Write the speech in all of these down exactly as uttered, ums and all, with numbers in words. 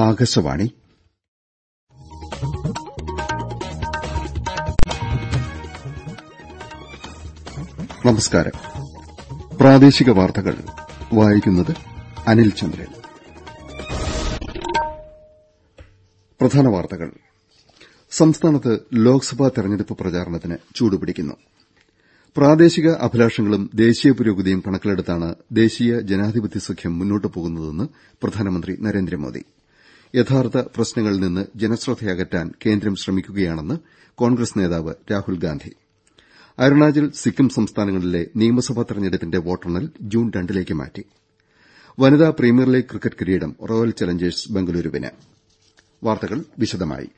ആകാശവാണി. നമസ്കാരം. പ്രാദേശിക വാർത്തകൾ വായിക്കുന്നത് അനിൽ ചന്ദ്രൻ. പ്രധാന വാർത്തകൾ. സംസ്ഥാനത്ത് ലോക്സഭാ തെരഞ്ഞെടുപ്പ് പ്രചാരണത്തിന് ചൂടുപിടിക്കുന്നു. പ്രാദേശിക അഭിലാഷങ്ങളും ദേശീയ പുരോഗതിയും കണക്കിലെടുത്താണ് ദേശീയ ജനാധിപത്യ സഖ്യം മുന്നോട്ടു പോകുന്നതെന്ന് പ്രധാനമന്ത്രി നരേന്ദ്രമോദി. യഥാർത്ഥ പ്രശ്നങ്ങളിൽ നിന്ന് ജനശ്രദ്ധയകറ്റാൻ കേന്ദ്രം ശ്രമിക്കുകയാണെന്ന് കോൺഗ്രസ് നേതാവ് രാഹുൽ ഗാന്ധി. അരുണാചൽ സിക്കിം സംസ്ഥാനങ്ങളിലെ നിയമസഭാ തെരഞ്ഞെടുപ്പിന്റെ വോട്ടെണ്ണൽ ജൂൺ രണ്ടിലേക്ക് മാറ്റി. വനിതാ പ്രീമിയർ ലീഗ് ക്രിക്കറ്റ് കിരീടം റോയൽ ചലഞ്ചേഴ്സ് ബംഗളൂരുവിന്. വാർത്തകൾ വിശദമായി.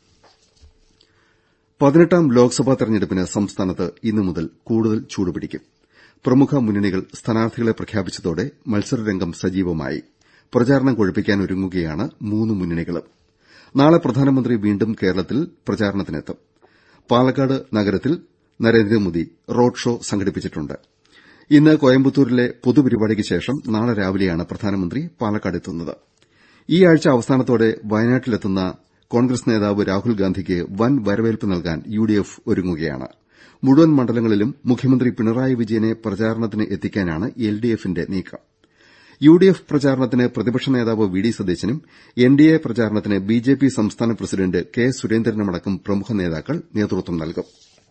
പതിനെട്ടാം ലോക്സഭാ തെരഞ്ഞെടുപ്പിന് സംസ്ഥാനത്ത് ഇന്നു മുതൽ കൂടുതൽ ചൂടുപിടിക്കും. പ്രമുഖ മുന്നണികൾ സ്ഥാനാർത്ഥികളെ പ്രഖ്യാപിച്ചതോടെ മത്സരരംഗം സജീവമായി. പ്രചാരണം കൊഴുപ്പിക്കാനൊരുങ്ങുകയാണ് മൂന്ന് മുന്നണികളും. നാളെ പ്രധാനമന്ത്രി വീണ്ടും കേരളത്തിൽ പ്രചാരണത്തിനെത്തും. പാലക്കാട് നഗരത്തിൽ നരേന്ദ്രമോദി റോഡ് ഷോ സംഘടിപ്പിച്ചിട്ടുണ്ട്. ഇന്ന് കോയമ്പത്തൂരിലെ പൊതുപരിപാടിക്ക് ശേഷം നാളെ രാവിലെയാണ് പ്രധാനമന്ത്രി പാലക്കാടെത്തുന്നത്. ഈ ആഴ്ച അവസാനത്തോടെ വയനാട്ടിലെത്തുന്ന കോൺഗ്രസ് നേതാവ് രാഹുൽ ഗാന്ധിക്ക് വൻ വരവേൽപ്പ് നൽകാൻ യുഡിഎഫ് ഒരുങ്ങുകയാണ്. മുഴുവൻ മണ്ഡലങ്ങളിലും മുഖ്യമന്ത്രി പിണറായി വിജയനെ പ്രചാരണത്തിന് എത്തിക്കാനാണ് എൽഡിഎഫിന്റെ നീക്കം. യുഡിഎഫ് പ്രചാരണത്തിന് പ്രതിപക്ഷ നേതാവ് വി ഡി സതീശനും എൻഡിഎ പ്രചാരണത്തിന് ബിജെപി സംസ്ഥാന പ്രസിഡന്റ് കെ സുരേന്ദ്രനുമടക്കം പ്രമുഖ നേതാക്കൾ നേതൃത്വം നൽകും.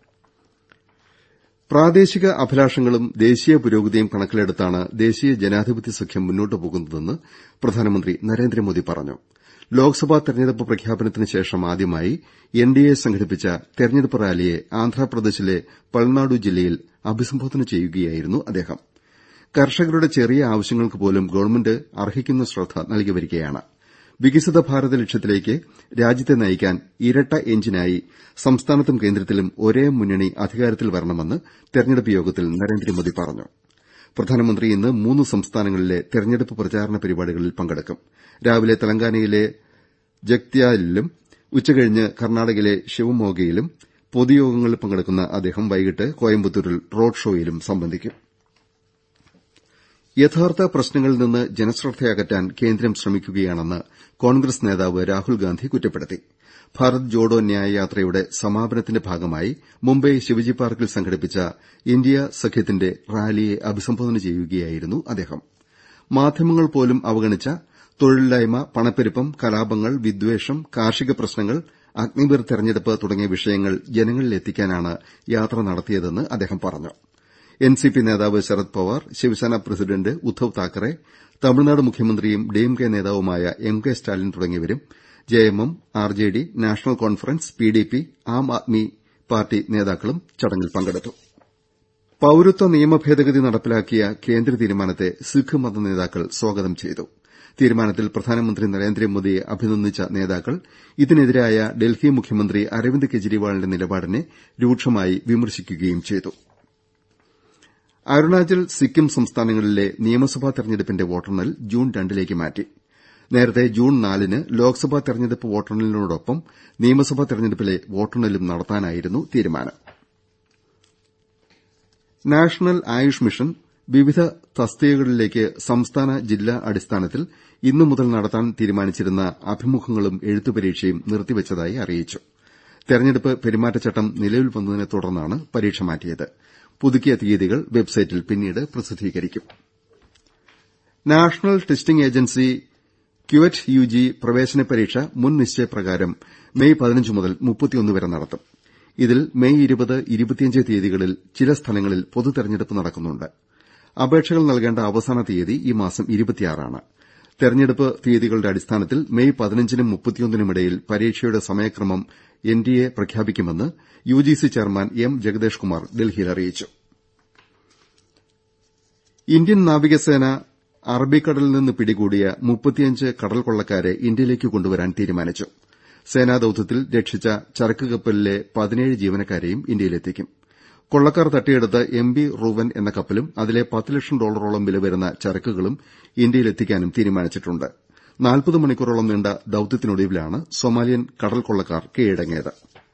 പ്രാദേശിക അഭിലാഷങ്ങളും ദേശീയ പുരോഗതിയും കണക്കിലെടുത്താണ് ദേശീയ ജനാധിപത്യ സഖ്യം മുന്നോട്ടു പോകുന്നതെന്ന് പ്രധാനമന്ത്രി നരേന്ദ്രമോദി പറഞ്ഞു. ലോക്സഭാ തെരഞ്ഞെടുപ്പ് പ്രഖ്യാപനത്തിന് ശേഷം ആദ്യമായി എൻഡിഎ സംഘടിപ്പിച്ച തെരഞ്ഞെടുപ്പ് റാലിയെ ആന്ധ്രാപ്രദേശിലെ പൾനാഡു ജില്ലയിൽ അഭിസംബോധന ചെയ്യുകയായിരുന്നു അദ്ദേഹം. കർഷകരുടെ ചെറിയ ആവശ്യങ്ങൾക്ക് പോലും ഗവൺമെന്റ് അർഹിക്കുന്ന ശ്രദ്ധ നൽകിവരികയാണ്. വികസിത ഭാരത ലക്ഷ്യത്തിലേക്ക് രാജ്യത്തെ നയിക്കാൻ ഇരട്ട എഞ്ചിനായി സംസ്ഥാനത്തും കേന്ദ്രത്തിലും ഒരേ മുന്നണി അധികാരത്തിൽ വരണമെന്ന് തെരഞ്ഞെടുപ്പ് യോഗത്തിൽ നരേന്ദ്രമോദി പറഞ്ഞു. പ്രധാനമന്ത്രി ഇന്ന് മൂന്ന് സംസ്ഥാനങ്ങളിലെ തെരഞ്ഞെടുപ്പ് പ്രചാരണ പരിപാടികളിൽ പങ്കെടുക്കും. രാവിലെ തെലങ്കാനയിലെ ജഗ്ത്യാലിലും ഉച്ചകഴിഞ്ഞ് കർണാടകയിലെ ശിവമോഗയിലും പൊതുയോഗങ്ങളിൽ പങ്കെടുക്കുന്ന അദ്ദേഹം വൈകിട്ട് കോയമ്പത്തൂരിൽ റോഡ് ഷോയിലും സംബന്ധിക്കും. യഥാർത്ഥ പ്രശ്നങ്ങളിൽ നിന്ന് ജനശ്രദ്ധയകറ്റാൻ കേന്ദ്രം ശ്രമിക്കുകയാണെന്ന് കോൺഗ്രസ് നേതാവ് രാഹുൽ ഗാന്ധി കുറ്റപ്പെടുത്തി. ഭാരത് ജോഡോ ന്യായ് യാത്രയുടെ സമാപനത്തിന്റെ ഭാഗമായി മുംബൈ ശിവജി പാർക്കിൽ സംഘടിപ്പിച്ച ഇന്ത്യ സഖ്യത്തിന്റെ റാലിയെ അഭിസംബോധന ചെയ്യുകയായിരുന്നു അദ്ദേഹം. മാധ്യമങ്ങൾ പോലും അവഗണിച്ച തൊഴിലില്ലായ്മ, പണപ്പെരുപ്പം, കലാപങ്ങൾ, വിദ്വേഷം, കാർഷിക പ്രശ്നങ്ങൾ, അഗ്നിവീർ തെരഞ്ഞെടുപ്പ് തുടങ്ങിയ വിഷയങ്ങൾ ജനങ്ങളിലെത്തിക്കാനാണ് യാത്ര നടത്തിയതെന്ന് അദ്ദേഹം പറഞ്ഞു. എൻസിപി നേതാവ് ശരത് പവാർ, ശിവസേന പ്രസിഡന്റ് ഉദ്ധവ് താക്കറെ, തമിഴ്നാട് മുഖ്യമന്ത്രിയും ഡിഎംകെ നേതാവുമായ എം കെ സ്റ്റാലിൻ തുടങ്ങിയവരും JMM, RJD, national conference, PDP, Aam Aadmi party നേതാക്കളും ചടങ്ങിൽ പങ്കെടുത്തു. പൌരത്വ നിയമ ഭേദഗതി നടപ്പിലാക്കിയ കേന്ദ്ര തീരുമാനത്തെ സിഖ് മത നേതാക്കൾ സ്വാഗതം ചെയ്തു. തീരുമാനത്തിൽ പ്രധാനമന്ത്രി നരേന്ദ്രമോദിയെ അഭിനന്ദിച്ച നേതാക്കൾ ഇതിനെതിരായ ഡൽഹി മുഖ്യമന്ത്രി അരവിന്ദ് കെജ്രിവാളിന്റെ നിലപാടിനെ രൂക്ഷമായി വിമർശിക്കുകയും ചെയ്തു. അരുണാചൽ സിക്കിം സംസ്ഥാനങ്ങളിലെ നിയമസഭാ തെരഞ്ഞെടുപ്പിന്റെ വോട്ടെണ്ണൽ ജൂൺ രണ്ടിലേക്ക് മാറ്റി. നേരത്തെ ജൂൺ നാലിന് ലോക്സഭാ തെരഞ്ഞെടുപ്പ് വോട്ടെണ്ണലിനോടൊപ്പം നിയമസഭാ തെരഞ്ഞെടുപ്പിലെ വോട്ടെണ്ണലും നടത്താനായിരുന്നു തീരുമാനം. നാഷണൽ ആയുഷ് മിഷൻ വിവിധ തസ്തികകളിലേക്ക് സംസ്ഥാന ജില്ലാ അടിസ്ഥാനത്തിൽ ഇന്നു മുതൽ നടത്താൻ തീരുമാനിച്ചിരുന്ന അഭിമുഖങ്ങളും എഴുത്തുപരീക്ഷയും നിർത്തിവച്ചതായി അറിയിച്ചു. തെരഞ്ഞെടുപ്പ് പെരുമാറ്റച്ചട്ടം നിലവിൽ വന്നതിനെ തുടർന്നാണ് പരീക്ഷ മാറ്റിയത്. പുതുക്കിയ തീയതികൾ വെബ്സൈറ്റിൽ പിന്നീട് പ്രസിദ്ധീകരിക്കും. National testing agency CUET UG പ്രവേശന പരീക്ഷ മുൻ നിശ്ചയപ്രകാരം മെയ് പതിനഞ്ച് മുതൽ മുപ്പത്തിയൊന്ന് വരെ നടത്തും. ഇതിൽ മെയ് ഇരുപത്, ഇരുപത്തിയഞ്ച് തീയതികളിൽ ചില സ്ഥലങ്ങളിൽ പൊതുതെരഞ്ഞെടുപ്പ് നടക്കുന്നുണ്ട്. അപേക്ഷകൾ നൽകേണ്ട അവസാന തീയതി ഈ മാസം ഇരുപത്തിയാറാണ്. തെരഞ്ഞെടുപ്പ് തീയതികളുടെ അടിസ്ഥാനത്തിൽ മെയ് പതിനഞ്ചിനും മുപ്പത്തിയൊന്നിനുമിടയിൽ പരീക്ഷയുടെ സമയക്രമം എൻഡിഎ പ്രഖ്യാപിക്കുമെന്ന് UGC chairman M Jagadesh Kumar ഡൽഹിയിൽ അറിയിച്ചു. ഇന്ത്യൻ നാവികസേന അറബിക്കടലിൽ നിന്ന് പിടികൂടിയ മുപ്പത്തിയഞ്ച് കടൽ കൊള്ളക്കാരെ ഇന്ത്യയിലേക്ക് കൊണ്ടുവരാൻ തീരുമാനിച്ചു. സേനാ ദൌത്യത്തിൽ രക്ഷിച്ച ചരക്ക് കപ്പലിലെ പതിനേഴ് ജീവനക്കാരെയും ഇന്ത്യയിലെത്തിക്കും. കൊള്ളക്കാർ തട്ടിയെടുത്ത എം ബി റൂവൻ എന്ന കപ്പലും അതിലെ പത്ത് ലക്ഷം ഡോളറോളം വില വരുന്ന ചരക്കുകളും ഇന്ത്യയിലെത്തിക്കാനും തീരുമാനിച്ചിട്ടുണ്ട്. നാൽപ്പത് മണിക്കൂറോളം നീണ്ട ദൌത്യത്തിനൊടുവിലാണ് സൊമാലിയൻ കടൽ കൊള്ളക്കാർ കീഴടങ്ങിയത്.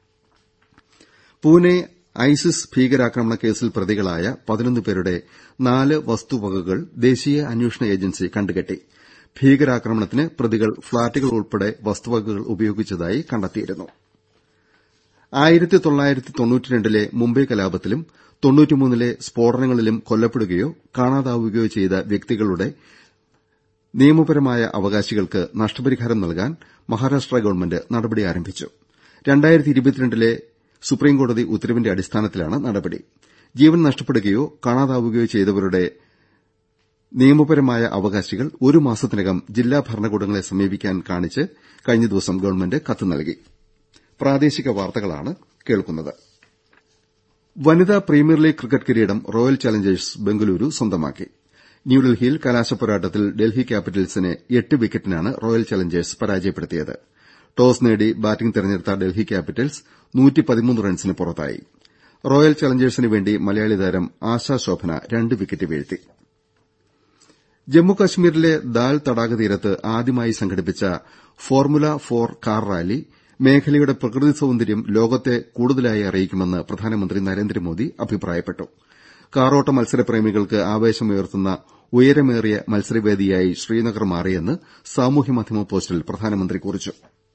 പൂനെ ഐസിസ് ഭീകരാക്രമണ കേസിൽ പ്രതികളായ പതിനൊന്ന് പേരുടെ നാല് വസ്തുവകകൾ ദേശീയ അന്വേഷണ ഏജൻസി കണ്ടുകെട്ടി. ഭീകരാക്രമണത്തിന് പ്രതികൾ ഫ്ളാറ്റുകൾ ഉൾപ്പെടെ വസ്തുവകകൾ ഉപയോഗിച്ചതായി കണ്ടെത്തിയിരുന്നു. ആയിരത്തി തൊള്ളായിരത്തി തൊണ്ണൂറ്റിരണ്ടിലെ മുംബൈ കലാപത്തിലും തൊണ്ണൂറ്റിമൂന്നിലെ സ്ഫോടനങ്ങളിലും കൊല്ലപ്പെടുകയോ കാണാതാവുകയോ ചെയ്ത വ്യക്തികളുടെ നിയമപരമായ അവകാശികൾക്ക് നഷ്ടപരിഹാരം നൽകാൻ മഹാരാഷ്ട്ര ഗവൺമെന്റ് നടപടി ആരംഭിച്ചു. രണ്ടായിരത്തി ഇരുപത്തിരണ്ടിലെ സുപ്രീംകോടതി ഉത്തരവിന്റെ അടിസ്ഥാനത്തിലാണ് നടപടി. ജീവൻ നഷ്ടപ്പെടുകയോ കാണാതാവുകയോ ചെയ്തവരുടെ നിയമപരമായ അവകാശികൾ ഒരു മാസത്തിനകം ജില്ലാ ഭരണകൂടങ്ങളെ സമീപിക്കാൻ കാണിച്ച് കഴിഞ്ഞ ദിവസം ഗവൺമെന്റ് കത്ത് നൽകി. പ്രാദേശിക വാർത്തകളാണ് കേൾക്കുന്നത്. വനിതാ പ്രീമിയർ ലീഗ് ക്രിക്കറ്റ് കിരീടം റോയൽ ചലഞ്ചേഴ്സ് ബംഗളൂരു സ്വന്തമാക്കി. ന്യൂഡൽഹിയിൽ കലാശപ്പോരാട്ടത്തിൽ ഡൽഹി ക്യാപിറ്റൽസിനെ എട്ട് വിക്കറ്റിനാണ് റോയൽ ചലഞ്ചേഴ്സ് പരാജയപ്പെടുത്തിയത്. ടോസ് നേടി ബാറ്റിംഗ് തെരഞ്ഞെടുത്ത ഡൽഹി ക്യാപിറ്റൽസ് നൂറ്റി പതിമൂന്ന് റൺസിന് പുറത്തായി. റോയൽ ചലഞ്ചേഴ്സിന് വേണ്ടി മലയാളി താരം ആശാ ശോഭന രണ്ട് വിക്കറ്റ് വീഴ്ത്തി. ജമ്മുകശ്മീരിലെ ദാൽ തടാക തീരത്ത് ആദ്യമായി സംഘടിപ്പിച്ച ഫോർമുല ഫോർ കാർ റാലി മേഖലയുടെ പ്രകൃതി സൌന്ദര്യം ലോകത്തെ കൂടുതലായി അറിയിക്കുമെന്ന് പ്രധാനമന്ത്രി നരേന്ദ്രമോദി അഭിപ്രായപ്പെട്ടു. കാറോട്ട മത്സരപ്രേമികൾക്ക് ആവേശമുയർത്തുന്ന ഉയരമേറിയ മത്സരവേദിയായി ശ്രീനഗർ മാറിയെന്ന് സാമൂഹ്യമാധ്യമ പോസ്റ്റിൽ പ്രധാനമന്ത്രി കുറിച്ചു.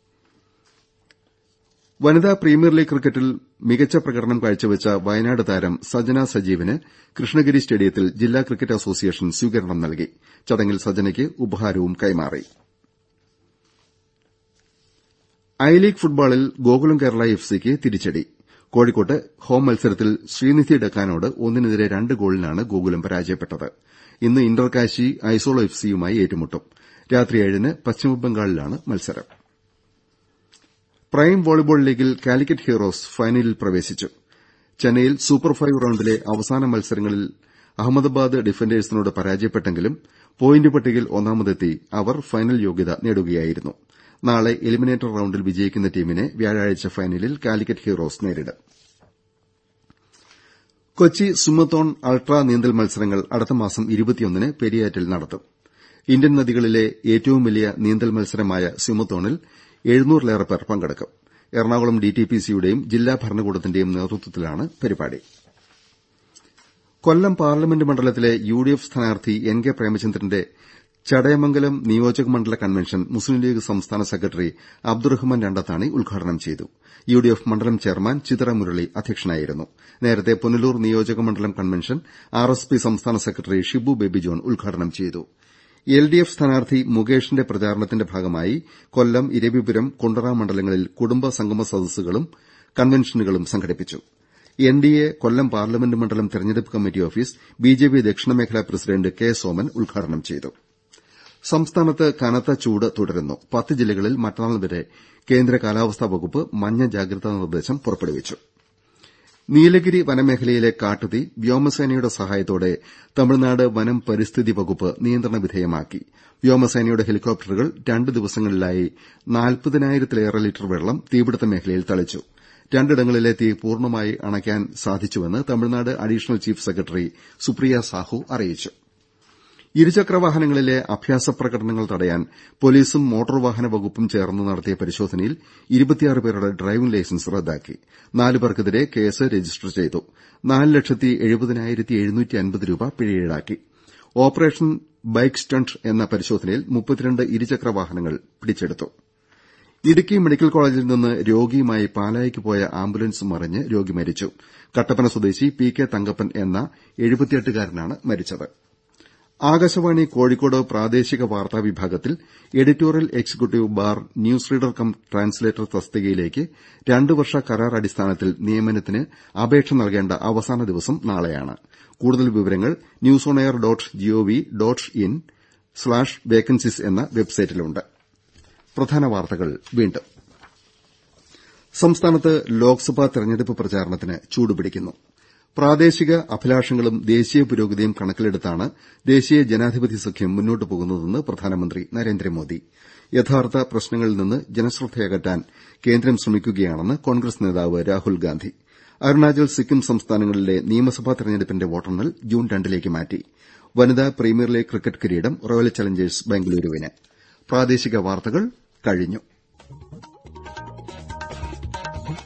വനിതാ പ്രീമിയർ ലീഗ് ക്രിക്കറ്റിൽ മികച്ച പ്രകടനം കാഴ്ചവെച്ച വയനാട് താരം സജന സജീവിന് കൃഷ്ണഗിരി സ്റ്റേഡിയത്തിൽ ജില്ലാ ക്രിക്കറ്റ് അസോസിയേഷൻ സ്വീകരണം നൽകി. ചടങ്ങിൽ സജനയ്ക്ക് ഉപഹാരവും കൈമാറി. ഐ ലീഗ് ഫുട്ബോളിൽ ഗോകുലം കേരള എഫ് സിക്ക് തിരിച്ചടി. കോഴിക്കോട്ട് ഹോം മത്സരത്തിൽ ശ്രീനിധി ഡക്കാനോട് ഒന്നിനെതിരെ രണ്ട് ഗോളിനാണ് ഗോകുലം പരാജയപ്പെട്ടത്. ഇന്ന് ഇന്റർകാശി ഐസോളോ എഫ് സിയുമായി ഏറ്റുമുട്ടും. രാത്രി ഏഴിന് പശ്ചിമബംഗാളിലാണ് മത്സരം. പ്രൈം വോളിബോൾ ലീഗിൽ കാലിക്കറ്റ് ഹീറോസ് ഫൈനലിൽ പ്രവേശിച്ചു. ചെന്നൈയിൽ സൂപ്പർ ഫൈവ് റൌണ്ടിലെ അവസാന മത്സരങ്ങളിൽ അഹമ്മദാബാദ് ഡിഫൻഡേഴ്സിനോട് പരാജയപ്പെട്ടെങ്കിലും പോയിന്റ് പട്ടികയിൽ ഒന്നാമതെത്തി അവർ ഫൈനൽ യോഗ്യത നേടുകയായിരുന്നു. നാളെ എലിമിനേറ്റർ റൌണ്ടിൽ വിജയിക്കുന്ന ടീമിനെ വ്യാഴാഴ്ച ഫൈനലിൽ കാലിക്കറ്റ് ഹീറോസ് നേരിടും. കൊച്ചി സുമത്തോൺ അൾട്രാ നീന്തൽ മത്സരങ്ങൾ അടുത്ത മാസം ഇരുപത്തിയൊന്നിന് പെരിയാറ്റിൽ നടത്തും. ഇന്ത്യൻ നദികളിലെ ഏറ്റവും വലിയ നീന്തൽ മത്സരമായ സുമത്തോണിൽ എഴുന്നൂറിലേറെ പേർ പങ്കെടുക്കും. എറണാകുളം ഡിടിപിസിയുടെയും ജില്ലാ ഭരണകൂടത്തിന്റെയും നേതൃത്വത്തിലാണ് പരിപാടി. കൊല്ലം പാർലമെന്റ് മണ്ഡലത്തിലെ യുഡിഎഫ് സ്ഥാനാർത്ഥി എൻ കെ പ്രേമചന്ദ്രന്റെ ചടയമംഗലം നിയോജക മണ്ഡല കൺവെൻഷൻ മുസ്ലിം ലീഗ് സംസ്ഥാന സെക്രട്ടറി അബ്ദുറഹ്മാൻ രണ്ടത്താണി ഉദ്ഘാടനം ചെയ്തു. യുഡിഎഫ് മണ്ഡലം ചെയർമാൻ ചിതറ മുരളി അധ്യക്ഷനായിരുന്നു. നേരത്തെ പുനലൂർ നിയോജക മണ്ഡലം കൺവെൻഷൻ ആർഎസ്പി സംസ്ഥാന സെക്രട്ടറി ഷിബു ബേബി ജോൺ ഉദ്ഘാടനം ചെയ്തു. എൽഡിഎഫ് സ്ഥാനാർത്ഥി മുകേഷിന്റെ പ്രചാരണത്തിന്റെ ഭാഗമായി കൊല്ലം, ഇരവിപുരം, കുണ്ടറ മണ്ഡലങ്ങളിൽ കുടുംബ സംഗമ സദസ്സുകളും കൺവെൻഷനുകളും സംഘടിപ്പിച്ചു. എൻഡിഎ കൊല്ലം പാർലമെന്റ് മണ്ഡലം തെരഞ്ഞെടുപ്പ് കമ്മിറ്റി ഓഫീസ് ബിജെപി ദക്ഷിണമേഖലാ പ്രസിഡന്റ് കെ സോമൻ ഉദ്ഘാടനം ചെയ്തു. സംസ്ഥാനത്ത് കനത്ത ചൂട് തുടരുന്നു. പത്ത് ജില്ലകളിൽ മറ്റന്നാൾ വരെ കേന്ദ്ര കാലാവസ്ഥാ വകുപ്പ് മഞ്ഞ ജാഗ്രതാ നിർദ്ദേശം പുറപ്പെടുവിച്ചു. നീലഗിരി വനമേഖലയിലെ കാട്ടുതീ വ്യോമസേനയുടെ സഹായത്തോടെ തമിഴ്നാട് വനം പരിസ്ഥിതി വകുപ്പ് നിയന്ത്രണ വിധേയമാക്കി. വ്യോമസേനയുടെ ഹെലികോപ്റ്ററുകൾ രണ്ട് ദിവസങ്ങളിലായി നാൽപ്പതിനായിരത്തിലേറെ ലിറ്റർ വെള്ളം തീപിടുത്ത മേഖലയിൽ തളിച്ചു. രണ്ടിടങ്ങളിലെ തീ പൂർണ്ണമായി അണയ്ക്കാൻ സാധിച്ചുവെന്ന് Tamil Nadu additional chief secretary Supriya Sahu അറിയിച്ചു. ഇരുചക്രവാഹനങ്ങളിലെ അഭ്യാസ പ്രകടനങ്ങൾ തടയാൻ പോലീസും മോട്ടോർ വാഹന വകുപ്പും ചേർന്ന് നടത്തിയ പരിശോധനയിൽ ഇരുപത്തിയാറ് പേരുടെ ഡ്രൈവിംഗ് ലൈസൻസ് റദ്ദാക്കി. നാല് പേർക്കെതിരെ കേസ് രജിസ്റ്റർ ചെയ്തു. നാല് ലക്ഷത്തി എഴുപതിനായിരത്തി എഴുന്നൂറ്റി അൻപത് രൂപ പിഴ ഈടാക്കി. ഓപ്പറേഷൻ ബൈക്ക് സ്റ്റണ്ട് എന്ന പരിശോധനയിൽ മുപ്പത്തിരണ്ട് ഇരുചക്രവാഹനങ്ങൾ പിടിച്ചെടുത്തു. ഇടുക്കി മെഡിക്കൽ കോളേജിൽ നിന്ന് രോഗിയുമായി പാലായിക്ക് പോയ ആംബുലൻസ് മറിഞ്ഞ് രോഗി മരിച്ചു. കട്ടപ്പന സ്വദേശി പി കെ തങ്കപ്പൻ എന്ന എഴുപത്തിയെട്ടുകാരനാണ് മരിച്ചത്. ആകാശവാണി കോഴിക്കോട് പ്രാദേശിക വാർത്താ വിഭാഗത്തിൽ editorial executive bar news reader cum translator തസ്തികയിലേക്ക് രണ്ട് വർഷ കരാർ അടിസ്ഥാനത്തിൽ നിയമനത്തിന് അപേക്ഷ നൽകേണ്ട അവസാന ദിവസം നാളെയാണ്. കൂടുതൽ വിവരങ്ങൾ news on air dot gov dot in slash vacancies എന്ന വെബ്സൈറ്റിലുണ്ട്. പ്രധാന വാർത്തകൾ വീണ്ടും. സംസ്ഥാനത്ത് ലോക്സഭാ തെരഞ്ഞെടുപ്പ് പ്രചാരണത്തിന് ചൂടുപിടിക്കുന്നു. പ്രാദേശിക അഭിലാഷങ്ങളും ദേശീയ പുരോഗതിയും കണക്കിലെടുത്താണ് ദേശീയ ജനാധിപത്യ സഖ്യം മുന്നോട്ടു പോകുന്നതെന്ന് പ്രധാനമന്ത്രി നരേന്ദ്രമോദി. യഥാർത്ഥ പ്രശ്നങ്ങളിൽ നിന്ന് ജനശ്രദ്ധയകറ്റാൻ കേന്ദ്രം ശ്രമിക്കുകയാണെന്ന് കോൺഗ്രസ് നേതാവ് രാഹുൽ ഗാന്ധി. അരുണാചൽ, സിക്കിം സംസ്ഥാനങ്ങളിലെ നിയമസഭാ തെരഞ്ഞെടുപ്പിന്റെ വോട്ടെണ്ണൽ ജൂൺ രണ്ടിലേക്ക് മാറ്റി. വനിതാ പ്രീമിയർ ലീഗ് ക്രിക്കറ്റ് കിരീടം റോയൽ ചലഞ്ചേഴ്സ് ബംഗളൂരുവിന്. പ്രാദേശിക വാർത്തകൾ കഴിഞ്ഞു.